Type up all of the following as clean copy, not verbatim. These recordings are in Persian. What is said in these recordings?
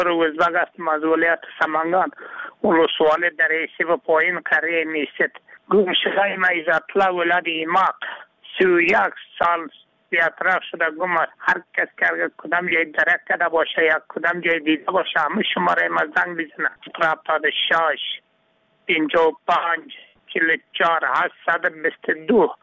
روزبگ هستم از ولایت سمنگان. ولسوالی در ایسی و پایین قریه میست. گم شده میزتلا ولاد ایماق 31 سال بیاطراف شده گم است. هر کس که کدام جای درک کرده باشه یا کدام جای دیده باشه همه شماره ما زنگ بزنه. 76 55 44 822.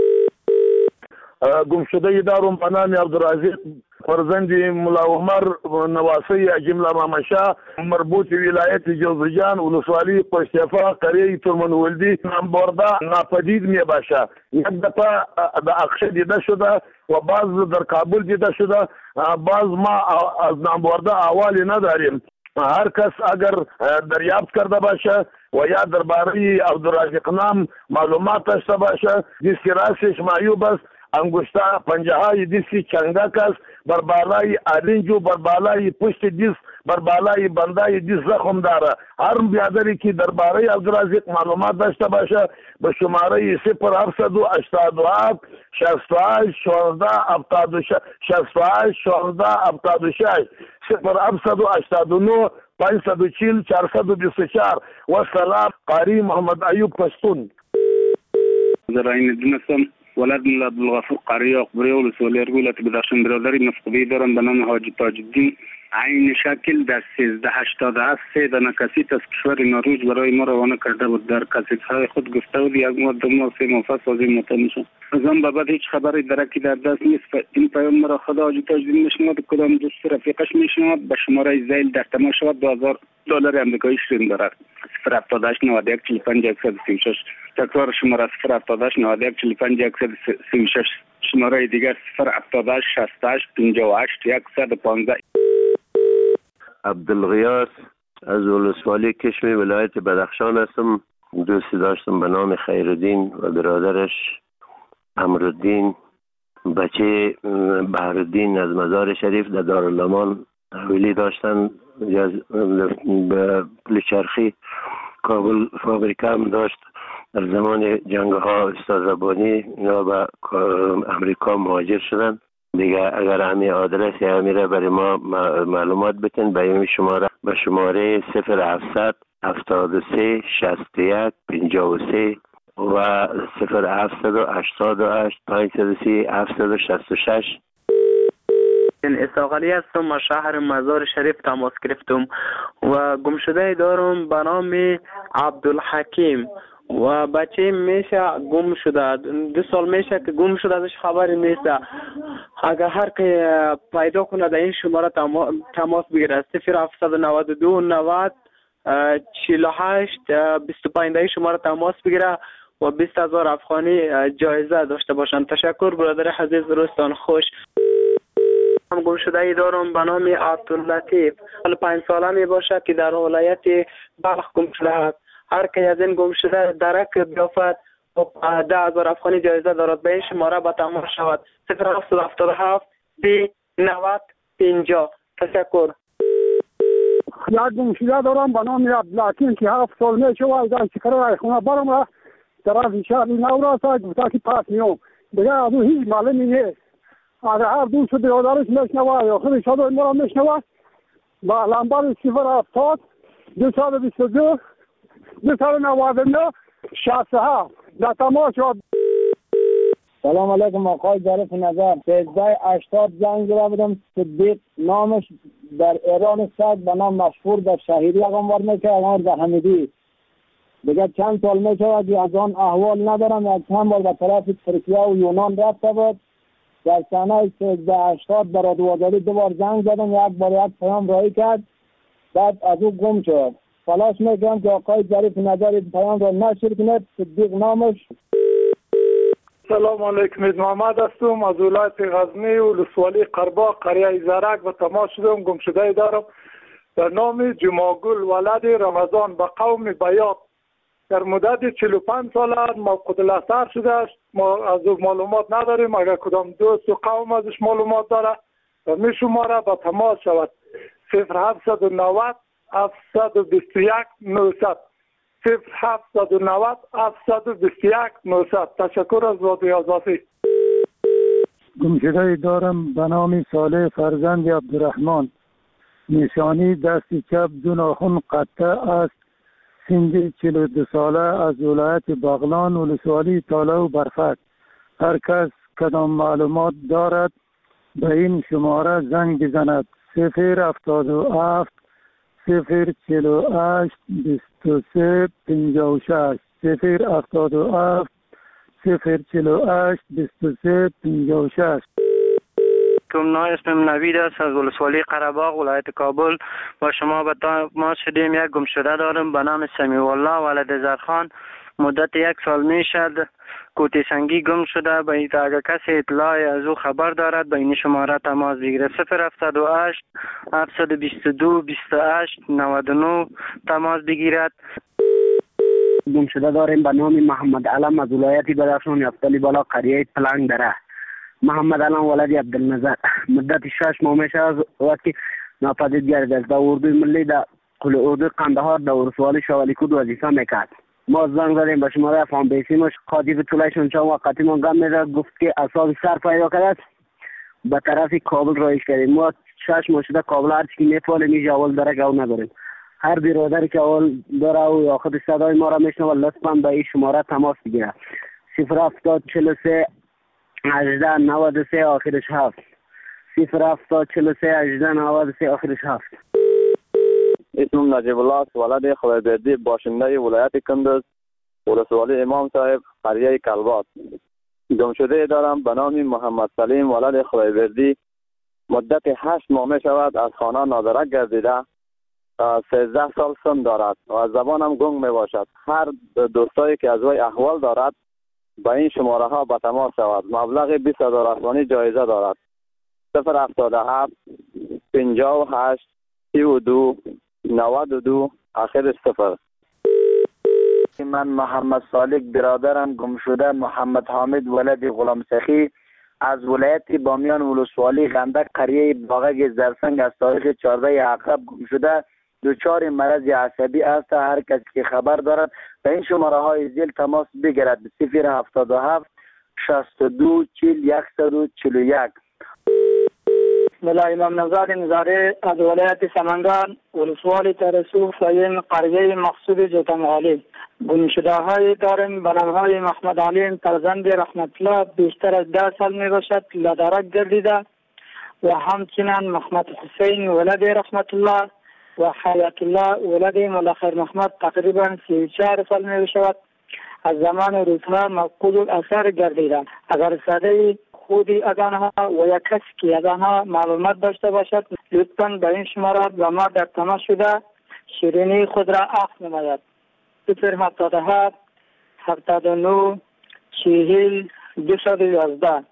گم شده دارم به نام عبدالعزیز فرزند ملا عمر نواسی جمله مامشا مربوط ولایت جوزجان ولسوالی پشتیفا قریه ترمن ولدی نام برده ناپدید می باشه. یک دفعه در اقشه دیده شده و بعض در کابل دیده شده. بعض ما از نام برده احوالی نداریم. هر کس اگر دریافت کرده باشه و یا درباره عبدالرازق نام معلومات داشته باشه دیسکی راسش معیوب است. انگشتا پنجه های دیسکی چنگک است. بر بالای آرنجو بر بالای پشت دیس بر بالای بندای دیس زخم داره. هر بیادری که درباره عبدالرازق معلومات داشته باشه به شماره 0787 68 14 66 0789 540 424 و سلام قاری محمد ایوب پشتون. زراین دونستم ولد ملا عبدالغفور قاری اقبری ولسوالی ارگولت بدخشان برادری نفقدی دارم به نام حاجی تاج الدین. عین شکل در 1387 سه دانه کسیت از کشور نروژ برای ما روانه کرده بود. در کسیت‌های خود گفته بود یک ماه دو ماه سه ماه پس از این مطمئن از آن بابت هیچ خبری درکی در دست نیست. این پیام مرا خدا حاجی تاج الدین میشنود کدام دوست رفیقش میشنود به شماره زیل در تماس شود $2000 آمریکایی شیرین دارد. 078 91 45 136 تکرار شماره 078 91 45 136 شماره دیگر 078 68 58 115. عبدالغیاث از ولسوالی کشمی ولایت بدخشان هستم. دوستی داشتم به نام خیرالدین و برادرش امرالدین بچه بهرالدین از مزار شریف در دارالامان حویلی داشتن. به پلچرخی کابل فابریکه هم داشت. در زمان جنگ ها استاد ربانی یا به امریکا مهاجر شدن. دیگه اگر همین آدرس یا همیره برای ما معلومات بتین به این شماره به شماره 0700 73 61 53 و 0788 530 766. اساقلی هستم از شهر مزار شریف تماس گرفتم و گمشده دارم به نام عبدالحکیم و بچه میشه گم شده 2 سال میشه که گم شده ازش خبری نیست. اگر هر که پیدا کنه در این شماره تماس بگیره 0792 90 48 25 در این شماره تماس بگیره و 20,000 افغانی جایزه داشته باشند. تشکر برادر عزیز، روزتان خوش. گم شده ای دارم به نام عبداللطیف 5 ساله می باشه که در ولایت بلخ گم شده است. هر که از این گم شده درک بیافت و 10,000 افغانی جایزه دارد. به این شماره به تماس شود 0777 90 50. تشکر. یک گم شده دارم به نام عبدالحکیم که 7 سال می شود از شکر خونه برم را طرف شهر نو را گفته که پس میام دیگه از او هیچ معلومی نیست. اگر هر دوست برادرش میشنوه یا خودش ما را میشنوه با لمبر 070 222 299 67 در تماس شد. سلام علیکم آقای ظریف نظر. 1380 زنگ زده بودم. صدیق نامش در ایران است به نام مشهور در شهیری اقامت میکنه اقامت در حمیدی. دیگه چند سال میشود که از آن احوال ندارم. یک چند بار به طرف ترکیه و یونان رفته بود. در سنه 1380 برای دوازاری 2 بار زنگ زدم. یک بار یک پیام رایی کرد بعد از او گم شد. تلاش میکنم که آقای ظریف نظر پیام را نشر کنید. صدیق نامش. سلام علیکم، محمد هستم از ولایت غزنی ولسوالی قرباق قریه زرک و تماس شدم. گم شده دارم در نام جماگل ولد رمضان به قوم بیات در مدت 45 سال موقوت الاثر شده است. ما از او معلومات نداریم. اگر کدام دوست و قوم ازش معلومات داره و می شماره به تماس شود 0790 721 900 0790 721 900. تشکر از رادیو آزادی. گمشده دارم به نام صالح فرزند عبدالرحمن نشانی دست چپ دو ناخن قطع است. سنجی 42 ساله از ولایت بغلان ولسوالی تاله و برفک. هر کس کدام معلومات دارد به این شماره زنگ بزند. 077 048 23 56 077 048 23 56. اسمم نوید است از ولسوالی قره‌باغ ولایت کابل. با شما به تماس شدیم. یک گمشده دارم به نام سمیع الله ولد زرخان. مدت 1 سال می شد کوتی سنگی گم شده. به این اگر کسی اطلاع از او خبر دارد به این شماره تماس بگیره. 078 722 28 99 تماس بگیرد. گمشده داریم به نام محمد علم از ولایت بدخشان یفتلی بالا قریه پلنگ دره. محمد علم ولد عبدالنظر. مدت 6 ماه میشه از وقتی ناپدید گردیده است. در اردوی ملی در قل اردوی قندهار در ولسوالی شاولیکود وظیفه میکرد. ما زنگ زدیم به شماره فام بیسیمش قاطی طولشون چند وقتی من گم میده گفت که اصاب سر پیدا کرده به طرف کابل رایش کردیم. ما 6 ماه شده کابل هر چی میفعله میشه اول داره که او نداریم. هر برادری که اول داره او یا خود صدای ما را میشنوه لطفا به این شماره تماس بگیره. 070 43 18 93 آخرش 7 070 43 18 93 آخرش 7. اسمم نجیب الله است ولد خدایبردی باشنده ولایت کندز ولسوالی امام صاحب قریه کلبات. گمشده دارم به نام محمد سلیم ولد خدایبردی. مدت 8 ماه می شود از خانه نادرک گردیده. 13 سال سن دارد و از زبانم گنگ می باشد. هر دوستایی که از وی احوال دارد با این شماره ها به تماس شود. مبلغ 20,000 افغانی جایزه دارد. 077 58 32 92 آخرش 0. من محمد صالح برادرم گم شده محمد حامد ولد غلام سخی از ولایت بامیان ولسوالی غندک قریه باغک زرسنگ از تاریخ 14 عقرب گم شده. دچار مرض عصبی است. هر کسی که خبر دارد به این شماره های زیل تماس بگیرد. 077 62 40 141. ملا امام نزار نزاره از ولایت سمنگان ولسوالی ترسو سایم قریه مقصود جوتمغالی. گمشده های داریم به نام های محمد علیم فرزند رحمت الله بیشتر از 10 سال می باشد لدرک گردیده و همچنین محمد حسین ولد رحمت الله و حیات الله ولد مولا خیر محمد تقریبا 34 سال می باشد از زمان روزها مفقود الاثر گردیده. اگر صدای خودی از آنها و یک کسی که از آنها معلومات داشته باشد لطفاً به این شماره به ما در تماس شده شیرینی خود را عفو نماید. 077 79 40 211.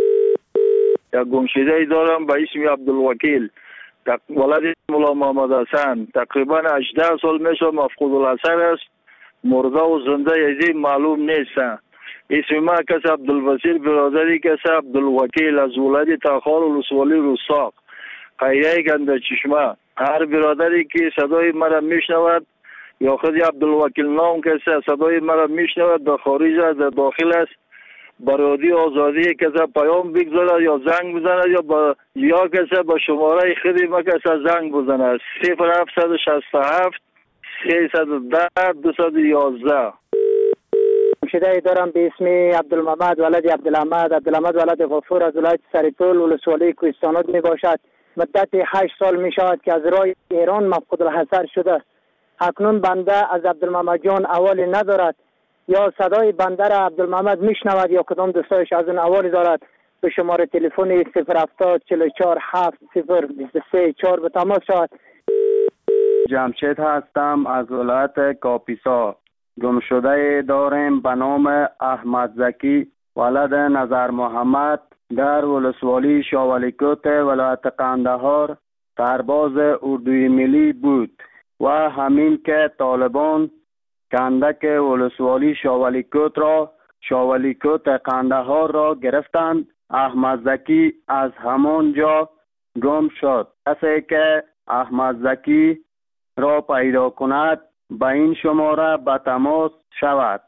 یک گمشده دارم به اسم عبدالوکیل ولد مولا محمد حسن. تقریبا 18 سال میشه مفقود الاثر است. مرده و زنده یزی معلوم نیست. اسم ما کس عبدالوسیل برادری کس عبدالوکیل از ولایت تاخار ولسوالی روساق قریه گنده چشمه. هر برادری که صدای مرا میشنود یا خود عبدالوکیل نام کسی صدای مرا میشنود در خارج در داخل است برادی آزادی کسی پیام بگذارد یا زنگ بزند یا کسی با شماره خودی ما کسی زنگ بزند. 0767 310 211. گمشده دارم به اسم عبدالمحمد ولد عبدالحمد ولد غفور از ولایت سریپول ولسوالی کوهستانات می باشد. مدت 8 سال می شود که از راه ایران مفقود الحصر شده. اکنون بنده از عبدالمحمد جان احوالی ندارد یا صدای بنده را عبدالمحمد می شنود یا کدام دوستایش از اون احوالی دارد. به شماره تلفن 070 44 7 023 4 به تماس شود. جمشید هستم از ولایت کاپیسا. گمشده داریم به نام احمد زکی ولد نظر محمد در ولسوالی شاولیکوت ولایت قندهار سرباز اردوی ملی بود و همین که طالبان کندک ولسوالی شاولیکوت قندهار را گرفتند احمد زکی از همان جا گم شد. کسی که احمد زکی را پیدا کند به این شماره به تماس شود.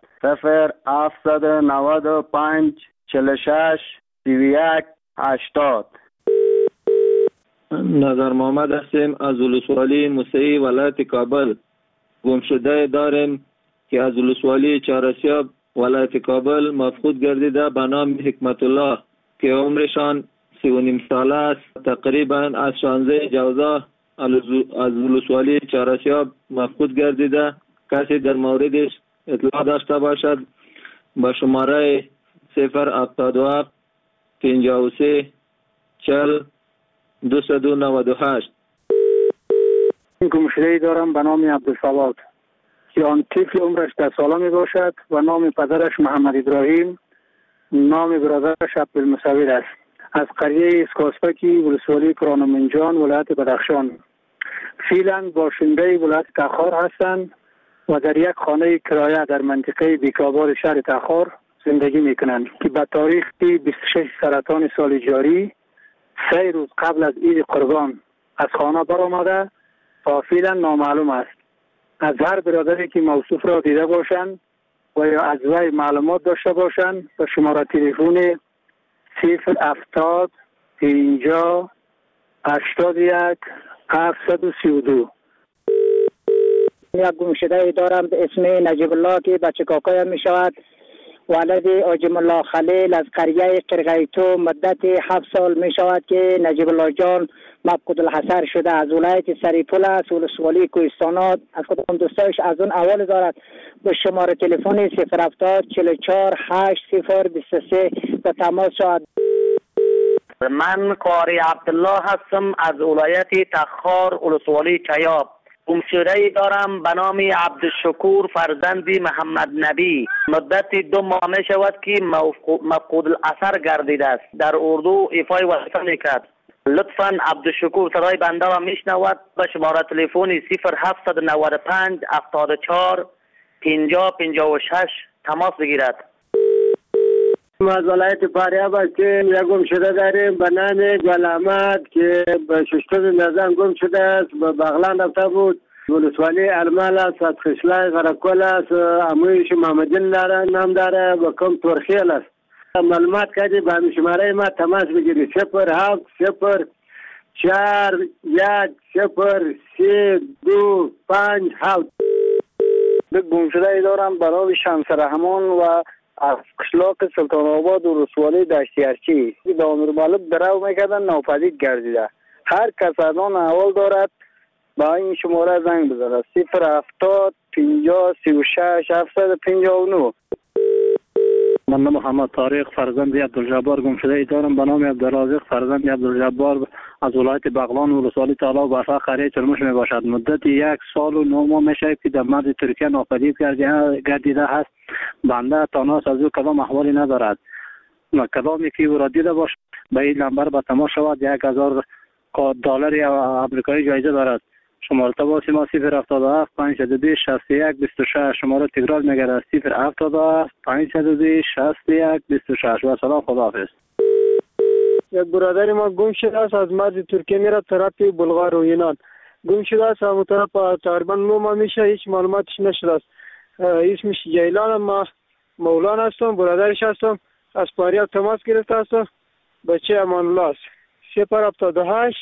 0795 46 31 80. نظر محمد هستیم از ولسوالی موسعی ولایت کابل. گمشده داریم که از ولسوالی چهارسیاب ولایت کابل مفقود گردیده به نام حکمت الله که عمرشان 39 ساله است. تقریبا از 16 جوزا از ولسوالی چهارسیاب مفقود گردیده. کسی در موردش اطلاع داشته باشد با شماره 077 53 40 298. گمشده‌ای دارم به نام عبدالصواد که آن طفل عمرش 10 ساله می باشد و نام پدرش محمد ابراهیم، نام برادرش عبدالمصور است. از قریه اسکاسپکی ولسوالی کرانمنجان ولایت بدخشان. فعلا باشنده ولایت تخار هستند و در یک خانه کرایه در منطقه بیکابار شهر تخار زندگی میکنند که به تاریخ 26 سرطان سال جاری 3 روز قبل از عید قربان از خانه برآمده و فعلا نامعلوم است. از هر برادری که موصوف را دیده باشند و یا از وی معلومات داشته باشند به شماره تلفن 070 50 81 732. یک گمشده دارم به اسم نجیب الله که بچه کاکایم می شود. ولد آجم الله خلیل از قریه قرغیتو مدت 7 سال می شود که نجیب الله جان مفقود الحصر شده. از ولایت سریپول است، ولسوالی کوهستانات. از خودم دوستایش از اون اول دارد به شماره تلفن 070 44 80 23 به تماس شود. من قاری عبدالله هستم از ولایت تخار ولسوالی چیاب. گمشده‌ای دارم به نام عبدالشکور فرزند محمد نبی. مدت 2 ماه می شود که مفقود الاثر گردیده است. در اردو ایفای وظیفه میکرد. لطفاً عبدالشکور صدای بنده را میشنود به شماره تلفن 0795 74 50 56 تماس بگیرد. از ولایت فاریاب هستیم. یک گمشده داریم به نام گل احمد که به 6 نظام گم شده است. به بغلان رفته بود. ولسوالی ارمل است، از خشلای غرقل است. امویش محمدین داره، نام داره و کم ترخیل است. معلومات کردی به همین شماره ما تماس بگیری 07 0 4 1 0 3 2 5 7. گمشده دارم به نام شمس رحمان و از قشلاق سلطان آباد و ولسوالی دشتی ارچی به امیر مالک درو میکردن ناپدید گردیده. هر کس از آن احوال دارد با این شماره زنگ بزنه 070 50 36 759. من محمد طارق فرزند عبدالجبار گمشده دارم به نام عبدالرازق فرزند عبدالجبار از ولایت بغلان و ولسوالی تالا و برفا قریه چرموش می باشد. مدت 1 سال و 9 ماه می شود که در مرز ترکیه ناپدید گردیده است. بنده تاناس از او کدام احوالی ندارد. کدامی که او را دیده باشد به این نمبر به تماس شود. $1000 آمریکایی جایزه دارد. شماره تماس ما 077 520 61 26. شماره تکرار میگردد 077 520 61 26. و سلام، خداحافظ. یک برادر ما گم شده است، از مرز ترکیه میره طرف بلغار و یونان. گم شده است، همون طرف تقریبا 9 ماه میشه، هیچ معلوماتش نشده است. اسمش جیلان، ما مولان هستم، برادرش هستم. از فاریاب تماس گرفته هستم. بچه امان الله است. 078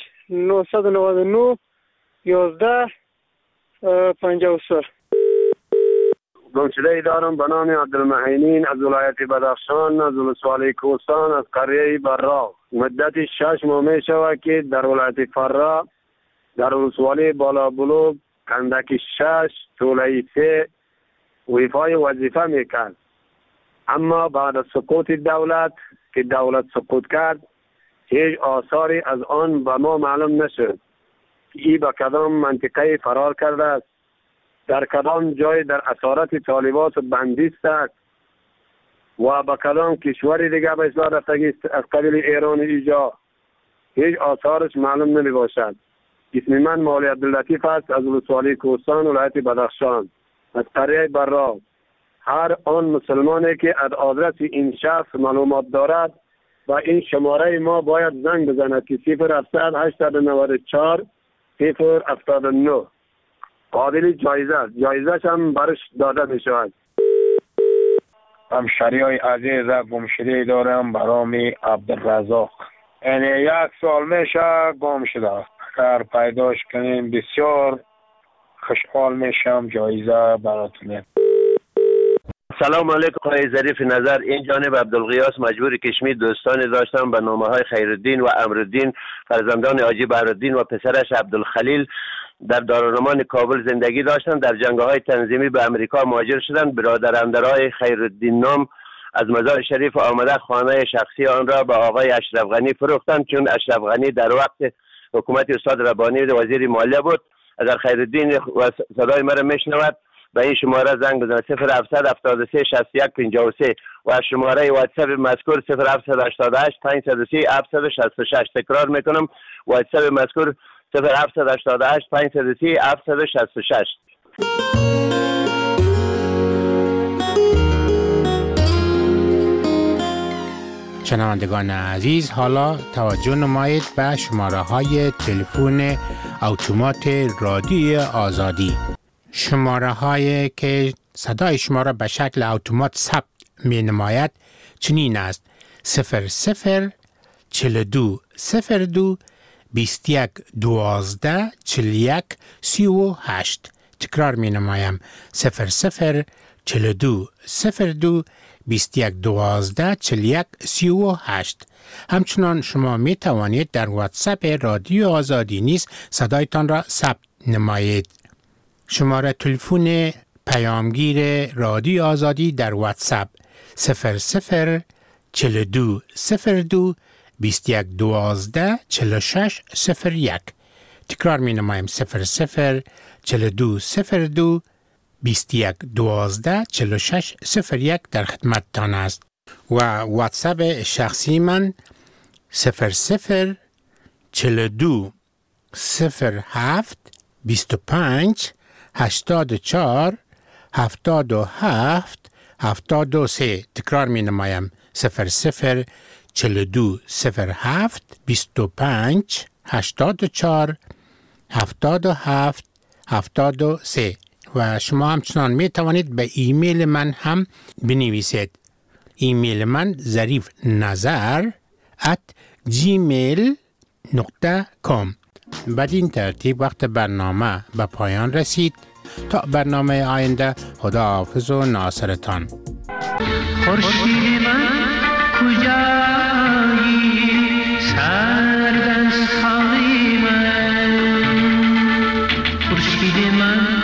999 11 53. گمشده دارم به نام عبدالمحینین از ولایت بدخشان، از ولسوالی کوهستان، از قریه براق. مدت 6 ماه می شود که در ولایت فرا در ولسوالی بالا بلوغ کندک 6 طوله 3 ویفای وظیفه میکرد. اما بعد از سقوط دولت که دولت سقوط کرد هیچ آثاری از آن به ما معلوم نشد. ای به کدام منطقه فرار کرده است، در کدام جای در اسارت طالبات بندیست است و به کدام کشوری دیگه به اصلاح رفتگی از قبیل ایران ایجا هیچ آثارش معلوم نمی باشد. اسم من مولی عبداللطیف است از ولسوالی کوهستان ولایت بدخشان از قریه براق. هر آن مسلمانی که از آدرس این شخص معلومات دارد و این شماره ما باید زنگ بزند که 0700 894 079 قابل جایزه است. جایزهش هم برش داده می شود. همشهری های عزیز گمشده دارم به نام عبدالرزاق یعنی 1 سال میشه گم شده. اگر پیداش کنین بسیار خوشحال میشم. جایزه براتونه. سلام علیکم آقای ظریف نظر. این جانب عبدالغیاس مجبور کشمیر دوستانی داشتم به نامه های خیرالدین و امرالدین فرزندان حاجی بهرالدین و پسرش عبدالخلیل در دارالمان کابل زندگی داشتند. در جنگ‌های تنظیمی به امریکا مهاجر شدند. برادرندرای خیرالدین نام از مزار شریف آمده خانه شخصی آن را به آقای اشرف غنی فروختند، چون اشرف غنی در وقت حکومت استاد ربانی وزیر مالیه بود. اگر خیرالدین و صدای مرا میشنود به این شماره زنگ بزنید 0700 73 61 53 و شماره واتساپ مذکور 0788 530 766. تکرار میکنم واتساپ مذکور 0788 530 766. شنوندگان عزیز، حالا توجه نمایید به شماره های تلفن اتومات رادیو آزادی. شماره هایی که صدای شما را به شکل اتومات ثبت می نماید چنین است: 00 42 02 21 12 41 38. تکرار می نمایم: 00 42 02 21 12 41 38. همچنان شما می توانید در واتساپ رادیو آزادی نیز صدایتان را ثبت نمایید. شماره تلفن پیامگیر رادیو آزادی در واتساپ 00 42 02 21 12 46 01. تکرار می نمایم: 00 42 02 21 12 46 01 در خدمت تان است. و واتساپ شخصی من 00 42 07 25 84 77 73. تکرار می نمایم: 00 42 07 25 84 77 73. و شما همچنان می توانید به ایمیل من هم بنویسید. ایمیل من zarifnazar@gmail.com. بدین ترتیب وقت برنامه به پایان رسید. تا برنامه آینده، خداحافظ و ناصرتان. خورشید من کجایی سرد از خاک من، خورشید من